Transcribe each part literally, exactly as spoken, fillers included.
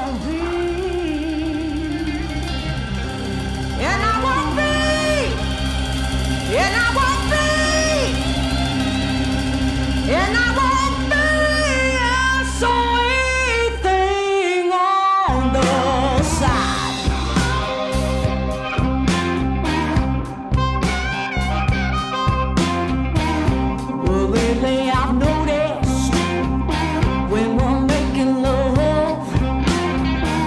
won't be, and I won't be, and I won't be, and I won't be a sweet thing on the side. Well, lately I've noticed when we're making love,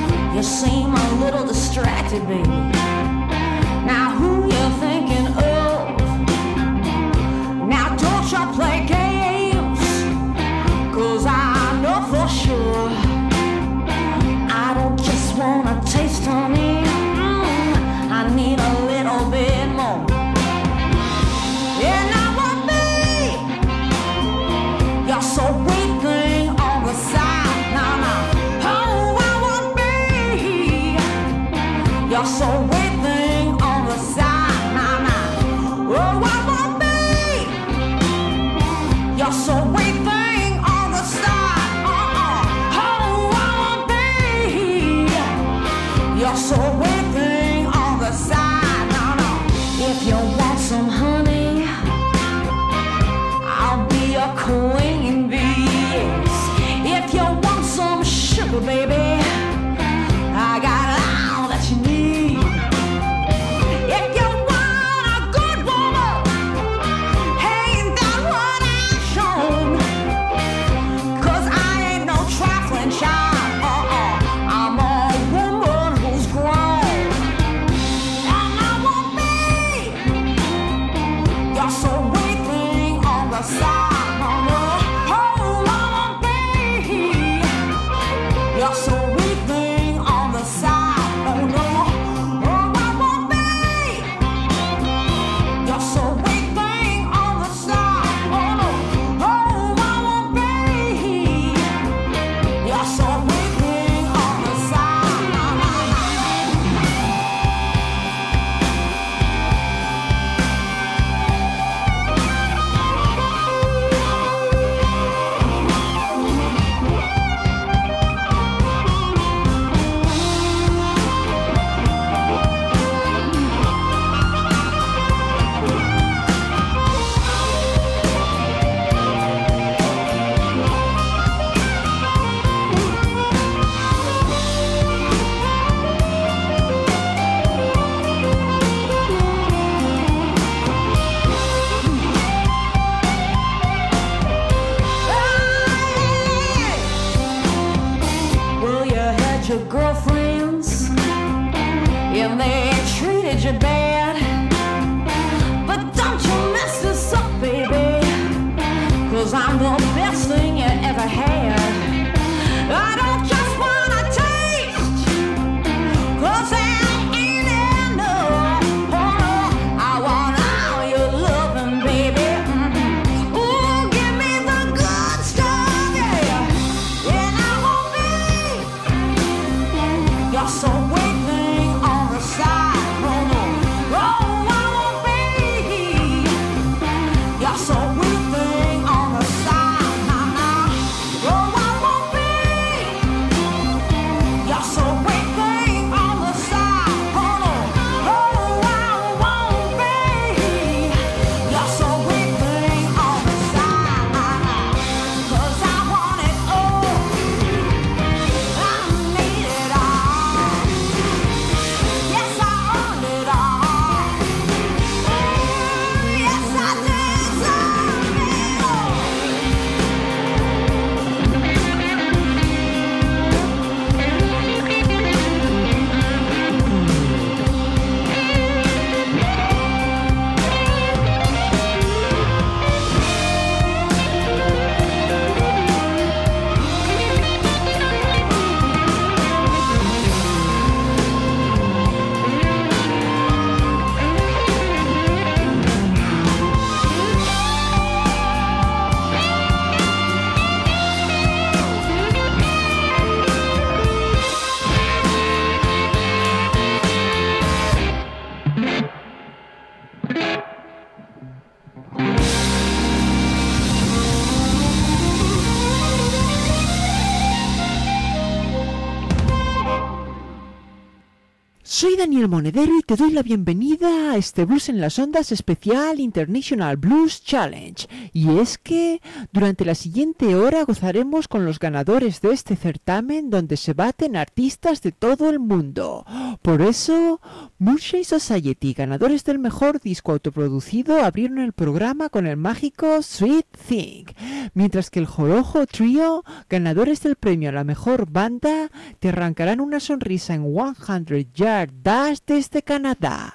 Soy Daniel Monedero y te doy la bienvenida a este Blues en las Ondas especial International Blues Challenge. Y es que durante la siguiente hora gozaremos con los ganadores de este certamen donde se baten artistas de todo el mundo. Por eso, Murphy Society, ganadores del mejor disco autoproducido, abrieron el programa con el mágico Sweet Thing. Mientras que el Jorojo Trio, ganadores del premio a la mejor banda, te arrancarán una sonrisa en cien Yard Dash desde Canadá.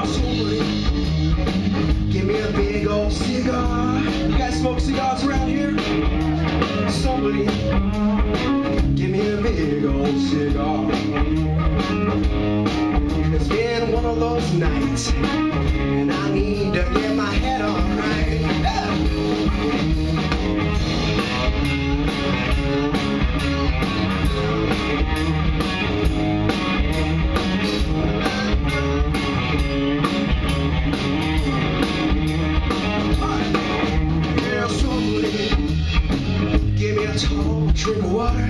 Cigar. You guys smoke cigars around here? somebody give me a big old cigar. It's been one of those nights, and I need to get my head on right. Yeah, somebody give me a tall drink of water.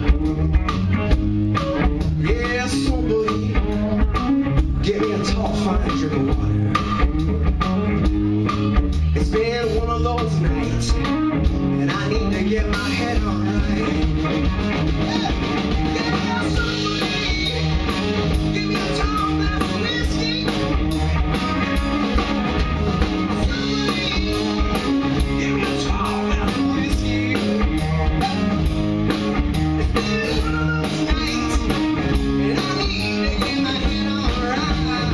Yeah, somebody give me a tall, fine drink of water. It's been one of those nights, and I need to get my head on right. Yeah, yeah, somebody give me a tall glass of whiskey. Somebody give me a tall glass of whiskey. It's been one of those nights, and I need to get my head on right.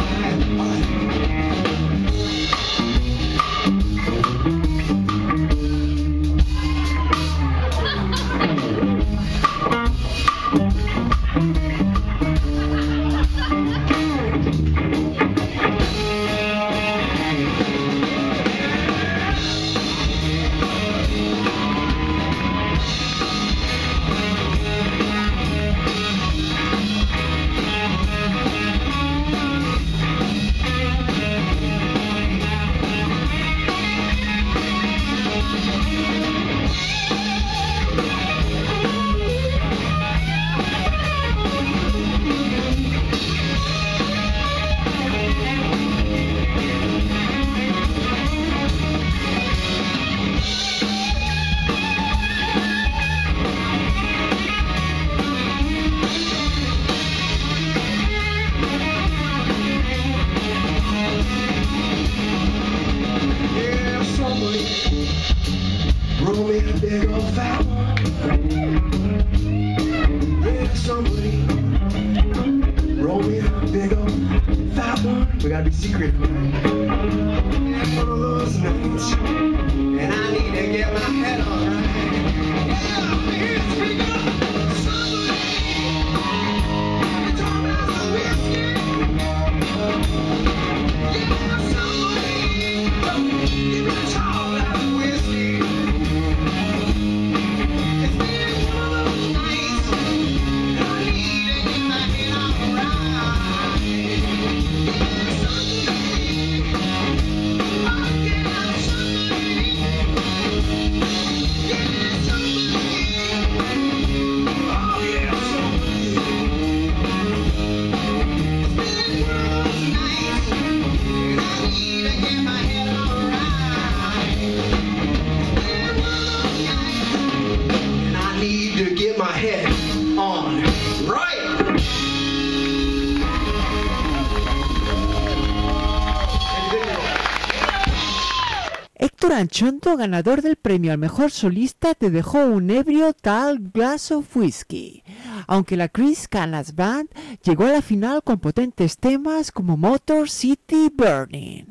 Yeah, somebody roll me a big old fat one. Yeah, somebody roll me a big old fat one. We gotta be secret, right? Yeah, one of those nights, and I need to get my head on right. Yeah, here's speak up. Somebody give me a tall glass of whiskey. Yeah, somebody give me a tall glass of whiskey. It's been one of those nights, and I need to get my head on right. Yeah, somebody, oh yeah, somebody, yeah, somebody, oh yeah, somebody. It's been one of those nights, and I need to get my head on right. It's been one of those nights, and I need to get my head on right. Héctor Anchondo, ganador del premio al mejor solista, te dejó un ebrio Tall Glass of Whiskey. Aunque la Chris Canas Band llegó a la final con potentes temas como Motor City Burning.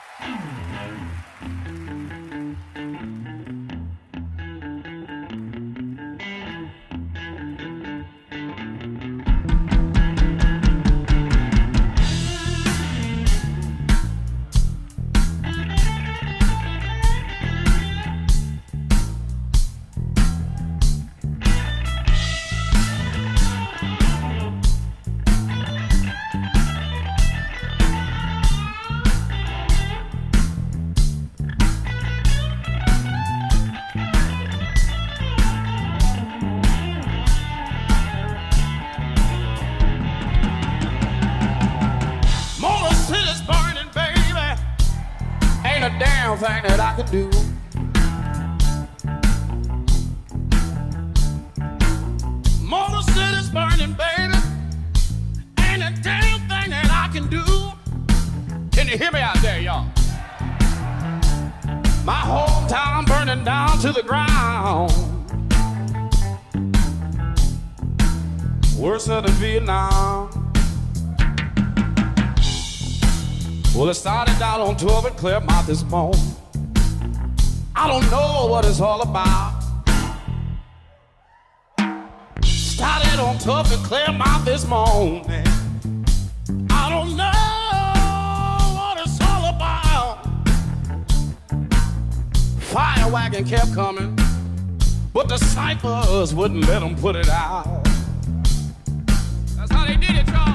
Motor City's burning, baby. Ain't a damn thing that I can do. Motor City's burning, baby. Ain't a damn thing that I can do. Can you hear me out there, y'all? My hometown burning down to the ground. Worse than Vietnam. Well, it started down on twelve and Claremont this morning. I don't know what it's all about. Started on tough and clear mouth this morning. I don't know what it's all about. Fire wagon kept coming, but the ciphers wouldn't let them put it out. That's how they did it, y'all.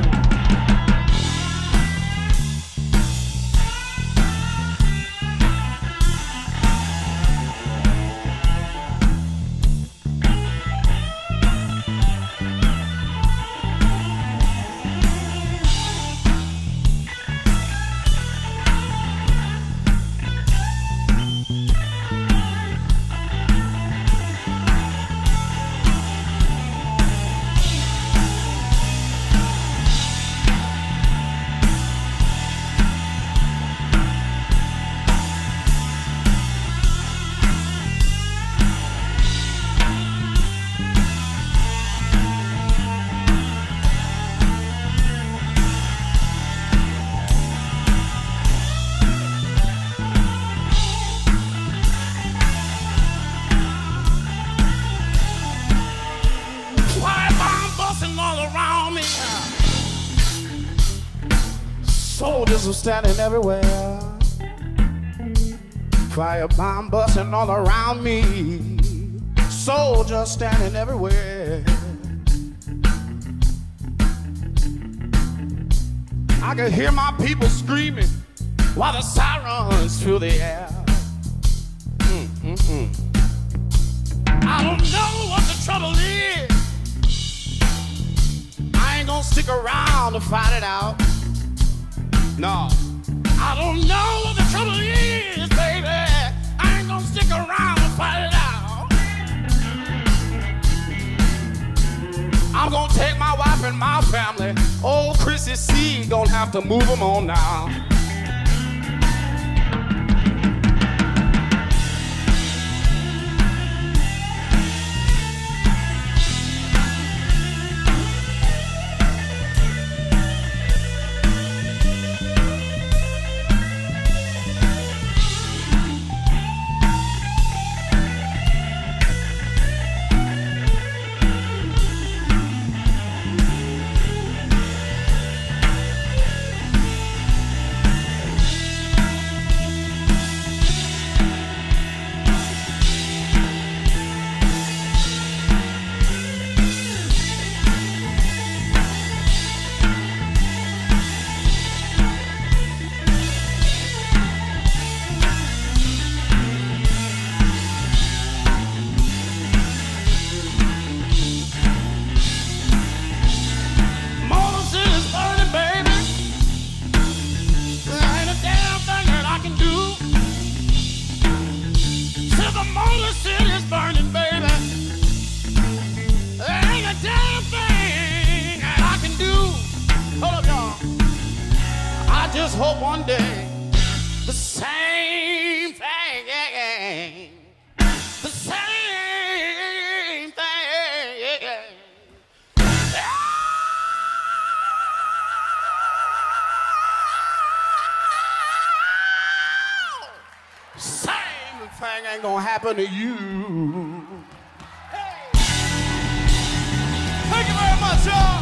Soldiers were standing everywhere. Fire bomb busting all around me. Soldiers standing everywhere. I could hear my people screaming while the sirens fill the air. Mm, mm, mm. I don't know what the trouble is. I ain't gonna stick around to fight it out. No, I don't know what the trouble is, baby. I ain't gonna stick around and fight it out. I'm gonna take my wife and my family. Old Chrissy C gonna have to move them on now. Hope one day the same thing, the same thing, same thing ain't gonna happen to you. Hey. Thank you very much, y'all.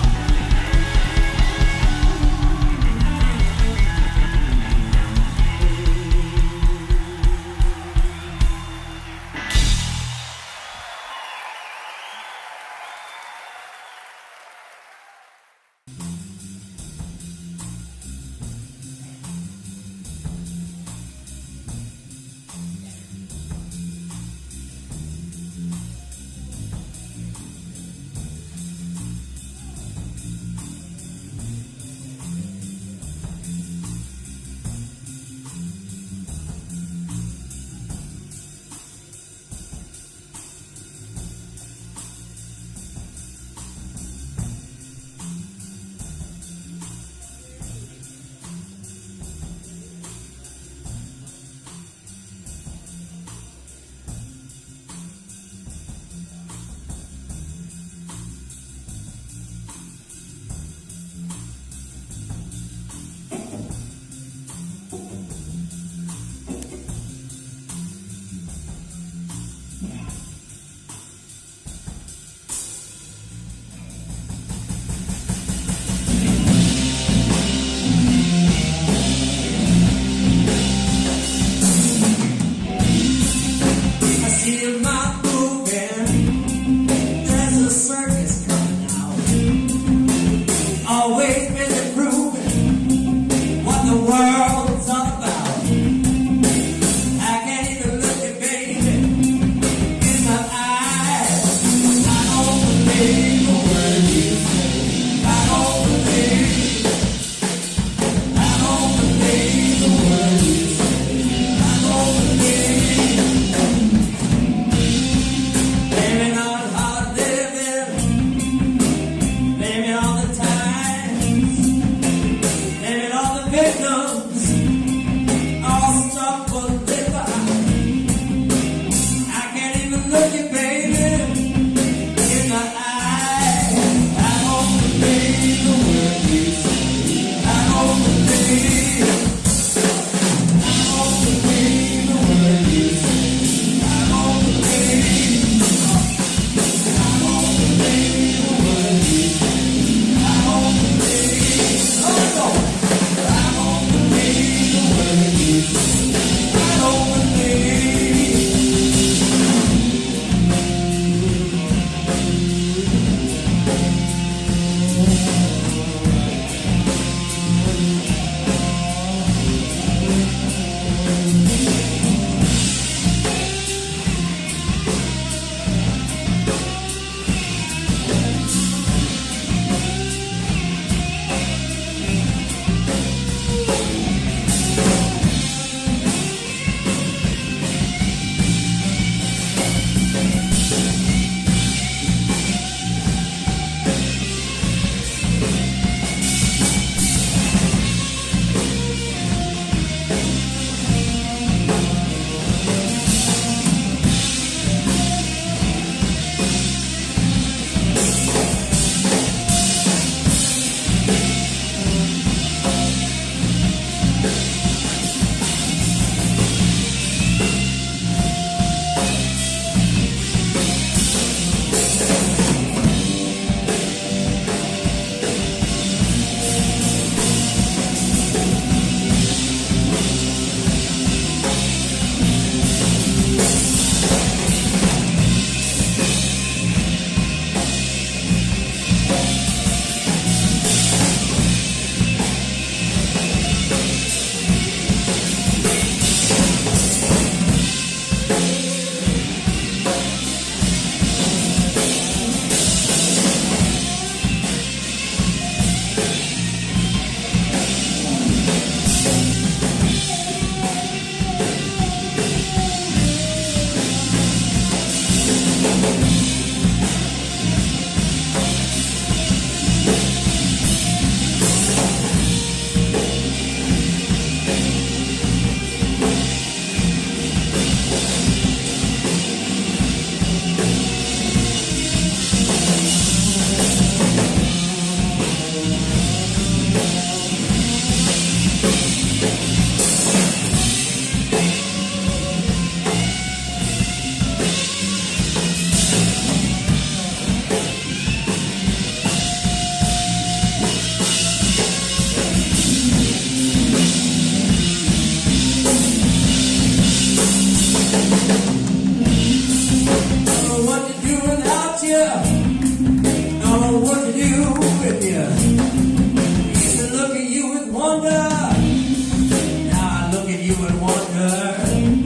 know what to do with you. Used to look at you with wonder. Now I look at you and wonder.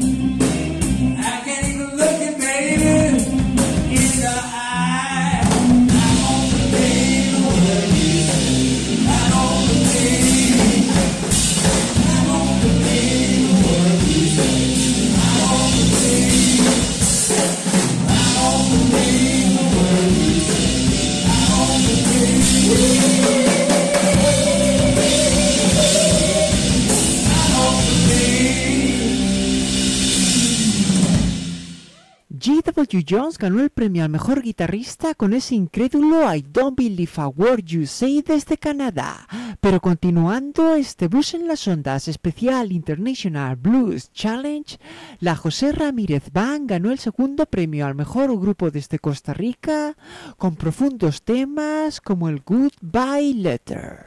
I can't even look at baby in the eye. I don't believe a word you say. I don't believe. I don't believe a word you say. I don't believe. I don't believe a word you say. I don't believe. G W Jones ganó el premio al mejor guitarrista con ese incrédulo I Don't Believe a Word You Say desde Canadá. Pero continuando este Blues en las Ondas especial International Blues Challenge, la José Ramírez Band ganó el segundo premio al mejor grupo desde Costa Rica con profundos temas como el Goodbye Letter.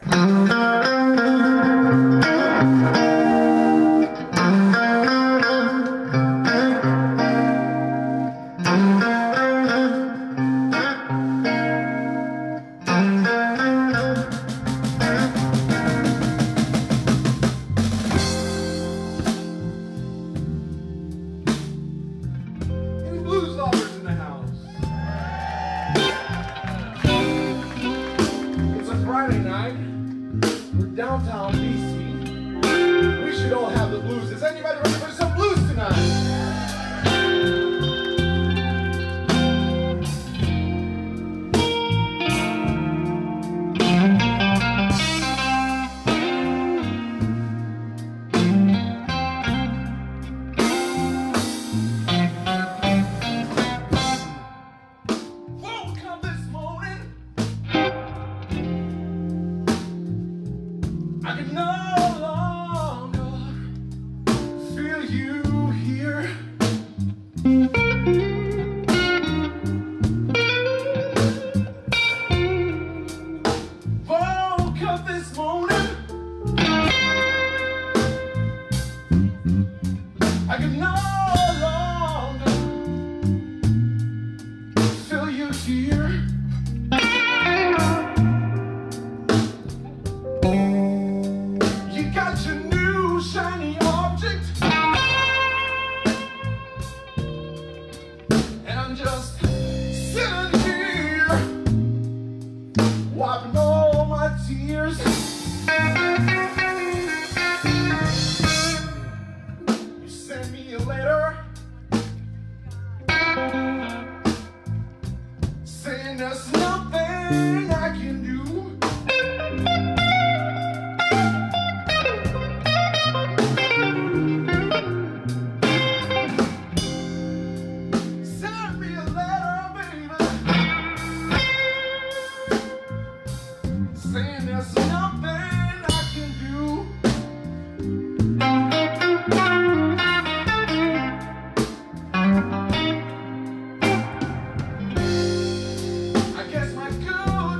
Downtown D C. We should all have the blues. Is anybody ready for some blues tonight? I guess my good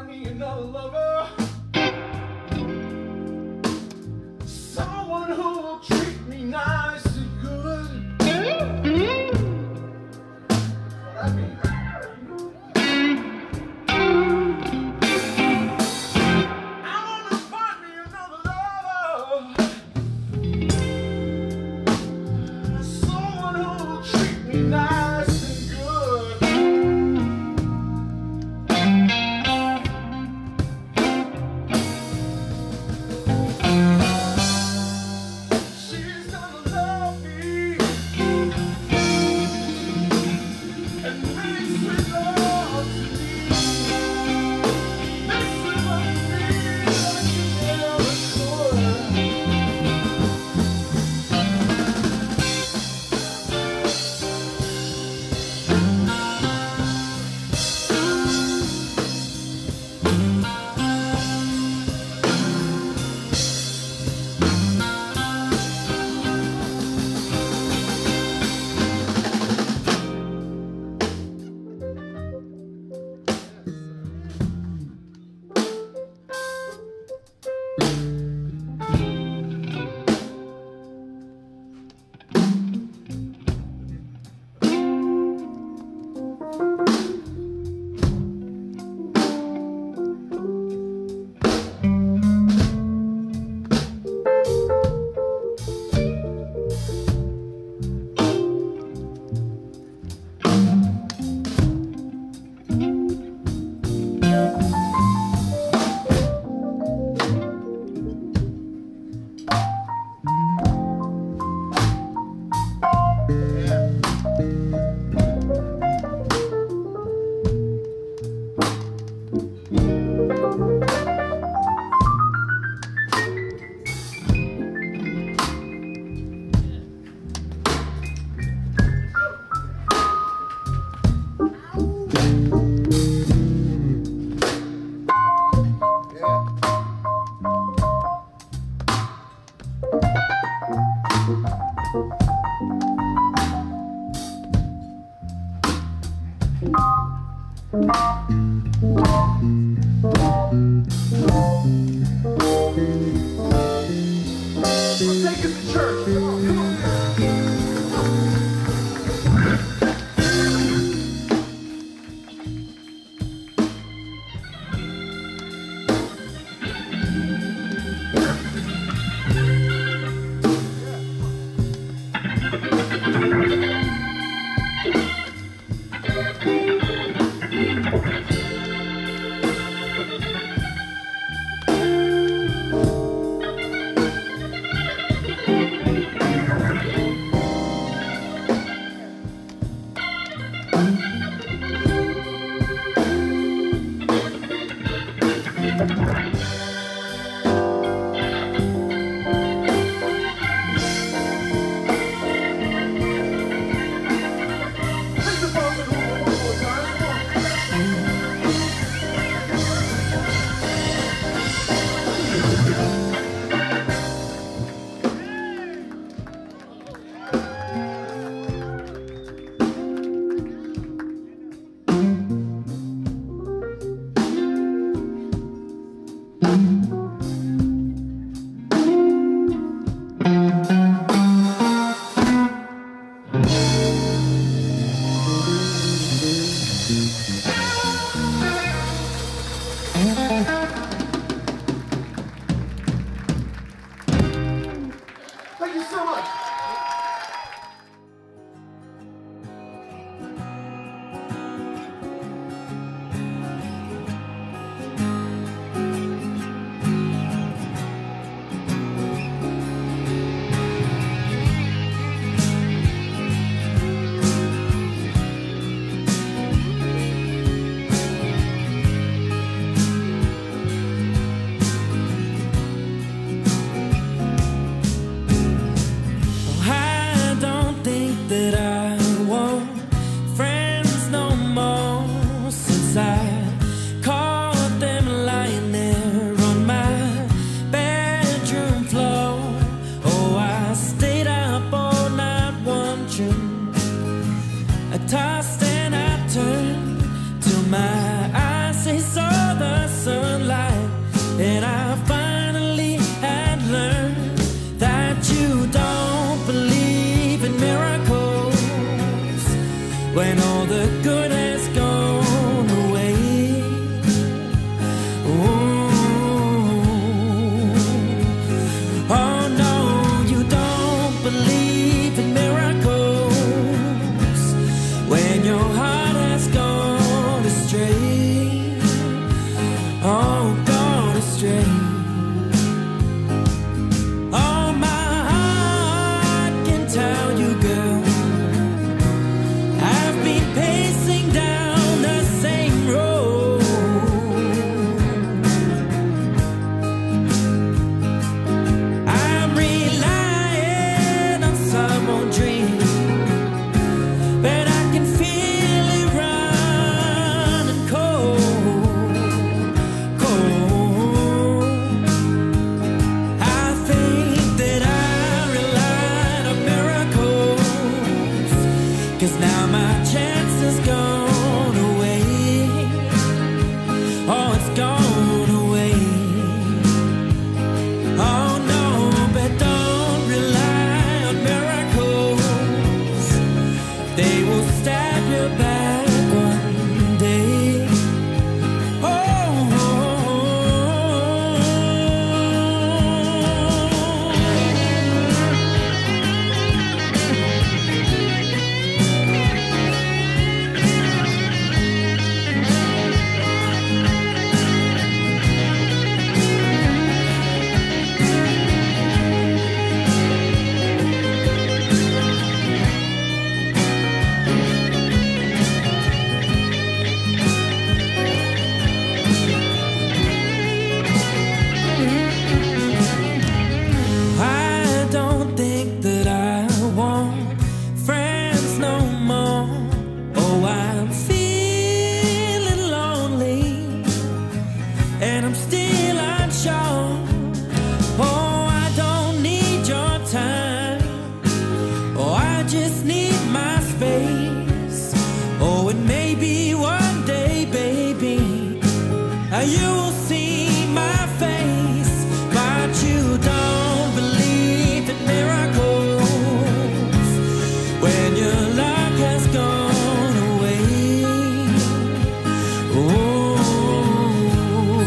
find me another lover, someone who will treat me nice and good. What I mean. Take us to church. Come on, come on. Thank you so much. astray. Oh, my heart can tell you, girl, I've been pacing down the same road. I'm relying on some old dream, but I can feel it running cold, cold. I think that I relied on miracles, 'cause now my chance is gone away. Oh, it's gone away. Oh no, but don't rely on miracles. They will stab you back one day. Oh, oh, I don't think that I want friends no more. Oh, I'm feeling lonely, and I'm still unsure. Oh, I don't need your time. Oh, I just need my space. Oh, and maybe one day, baby, uh, you will see my face. But you don't believe in miracles when your luck has gone away. Oh,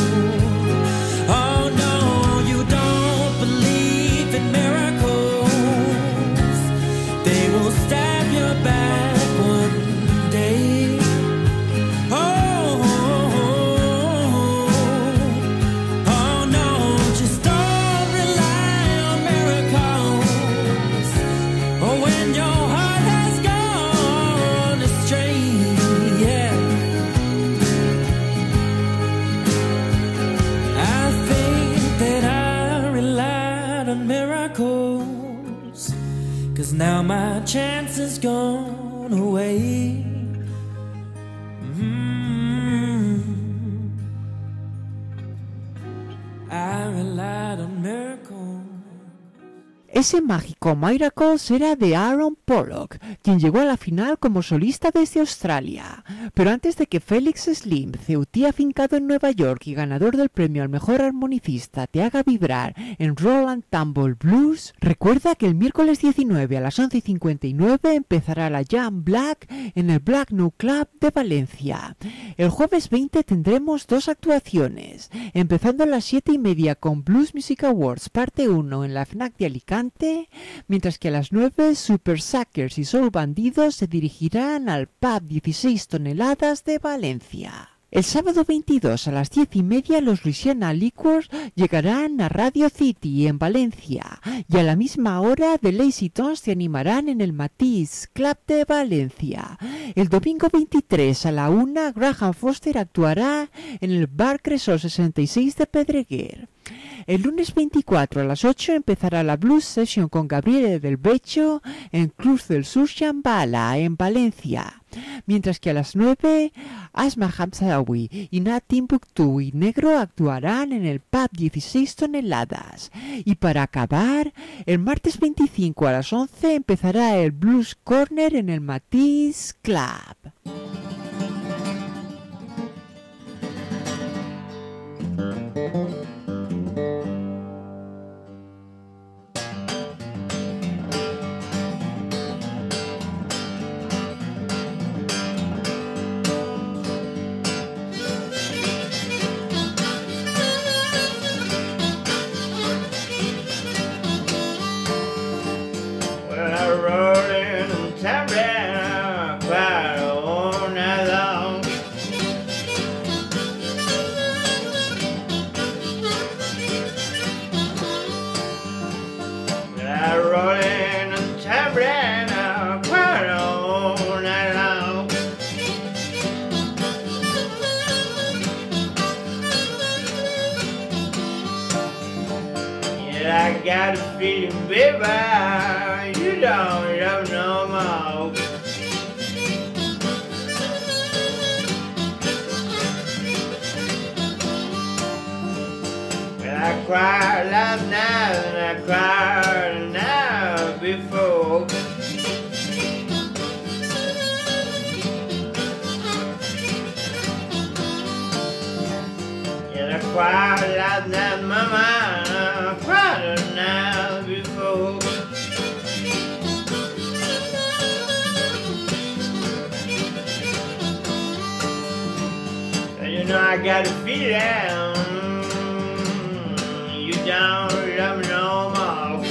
oh no, you don't believe in miracles. They will stab your back one day. Oh, oh no, just don't rely on miracles. Oh, when your heart has gone astray, yeah. I think that I relied on miracles, 'cause now my chance is gone away. Mm. I relied on miracles. Ese mágico Miracles era de Aaron Pollock, quien llegó a la final como solista desde Australia. Pero antes de que Felix Slim, ceutí afincado en Nueva York y ganador del premio al mejor armonicista, te haga vibrar en Roland Tumble Blues, recuerda que el miércoles diecinueve a las once y cincuenta y nueve empezará la Jam Black en el Black Note Club de Valencia. El jueves veinte tendremos dos actuaciones, empezando a las siete y media con Blues Music Awards parte uno en la FNAC de Alicante, mientras que a las nueve Super Suckers y Soul Bandidos se dirigirán al Pub dieciséis toneladas de Valencia. El sábado veintidós a las diez y media los Louisiana Liquors llegarán a Radio City en Valencia y a la misma hora The Lazy Tones se animarán en el Matisse Club de Valencia. El domingo veintitrés a la una Graham Foster actuará en el Bar Cresol sesenta y seis de Pedreguer. El lunes veinticuatro a las ocho empezará la Blues Session con Gabriele del Becho en Cruz del Sur Shambhala en Valencia, mientras que a las nueve Asma Hamzawi y Nat Timbuktu y Negro actuarán en el Pub dieciséis toneladas. Y para acabar, el martes veinticinco a las once empezará el Blues Corner en el Matisse Club. Well, I rode in and tapped out quite all night. I got a feeling, baby, you don't love no more. Well, I cried last night and I cried the night before. And I cried last night, mama, I cried the night before. And you know I got a feeling you don't love me no more.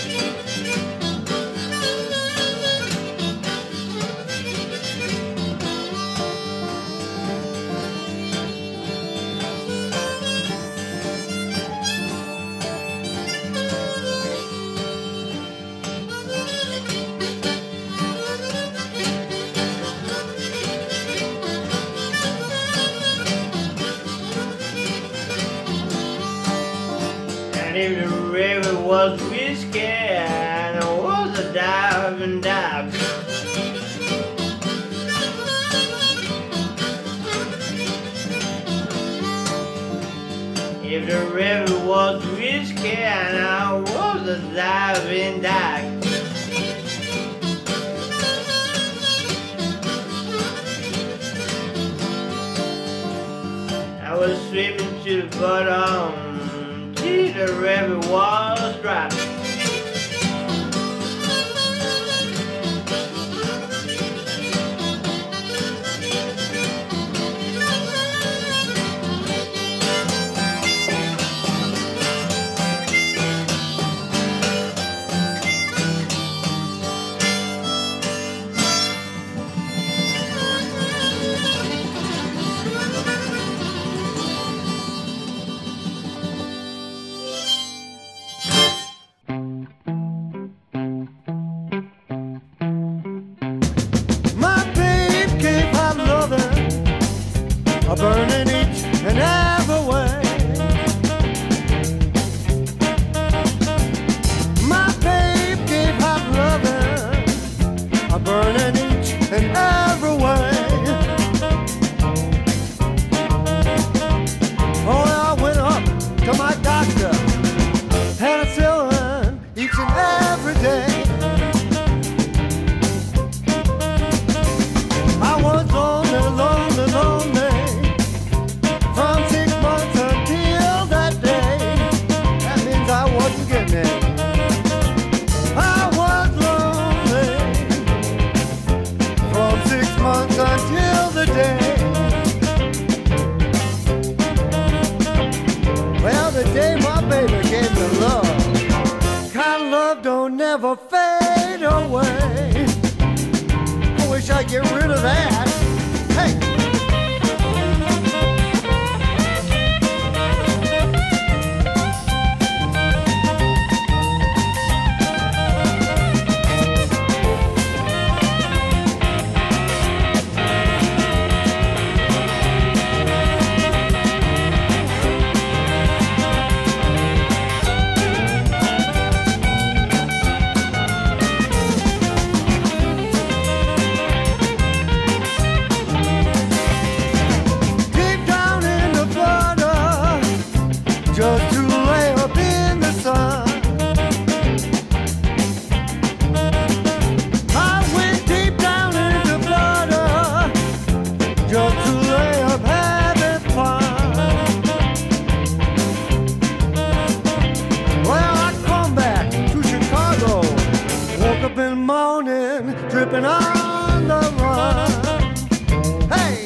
And if the river was whiskey and I was a diving dog. If the river was whiskey and I was a diving dog. I was swimming to the bottom till the river was dry. My babe gave her loving, a burning each and every way. My babe gave her loving, a burning each and every way. Oh, I went up to my doctor, penicillin each and every day. I was lonely, lonely, lonely from six months until that day. That means I wasn't getting it. I was lonely from six months until the day. Well, the day my baby gave me love, kind of love don't never fade away. I wish I'd get rid of that. Hey! Deep down in the border, just to lay up in the sun. I went deep down into Florida, just to lay up having fun. Well, I come back to Chicago, woke up in the morning, dripping on the run. Hey!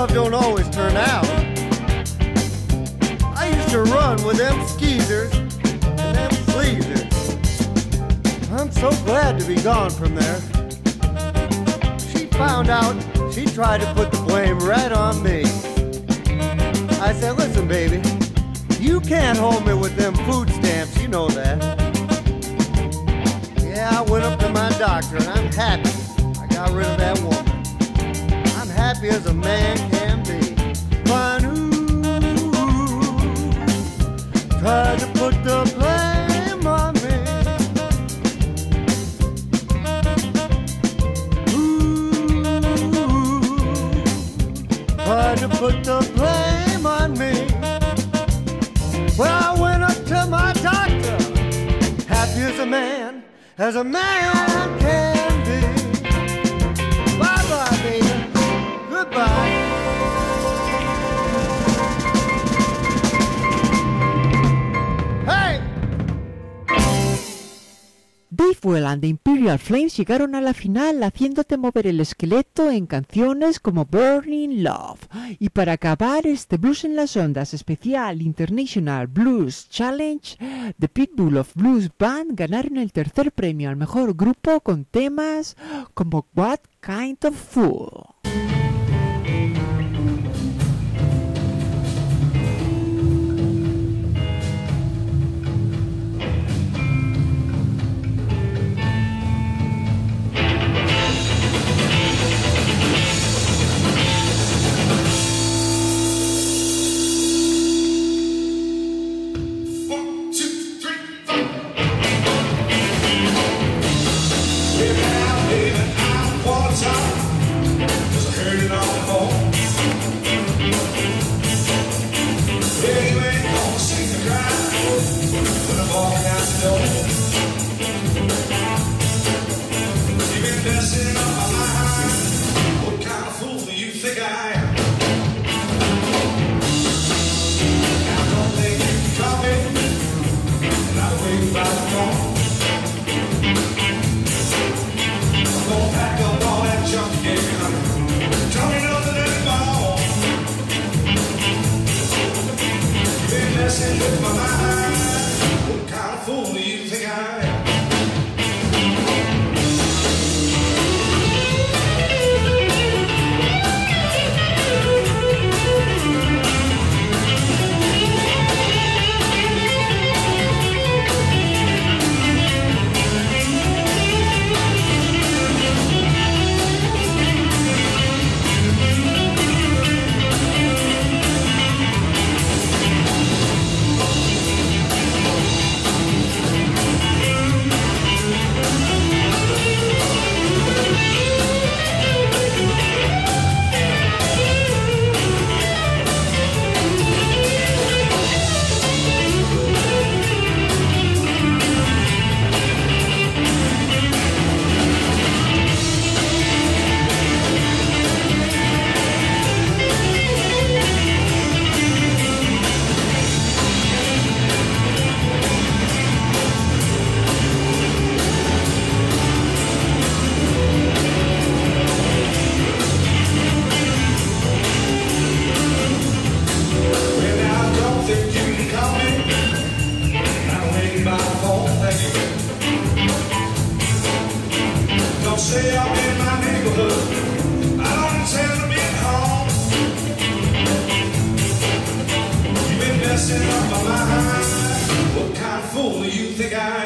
love don't always turn out. I used to run with them skeezers and them sleezers. I'm so glad to be gone from there. She found out, she tried to put the blame right on me. I said, listen, baby, you can't hold me with them food stamps, you know that. Yeah, I went up to my doctor and I'm happy I got rid of that woman. I'm happy as a man can be. But ooh, tried to put the blame on me. Ooh, tried to put the blame on me. Well, I went up to my doctor, happy as a man, as a man can be. Bye-bye, baby. Goodbye. Hey! Dave Well and the Imperial Flames llegaron a la final haciéndote mover el esqueleto en canciones como Burning Love. Y para acabar este Blues en las Ondas especial International Blues Challenge, The Pitbull of Blues Band ganaron el tercer premio al mejor grupo con temas como What Kind of Fool. What kind of fool do you think I am?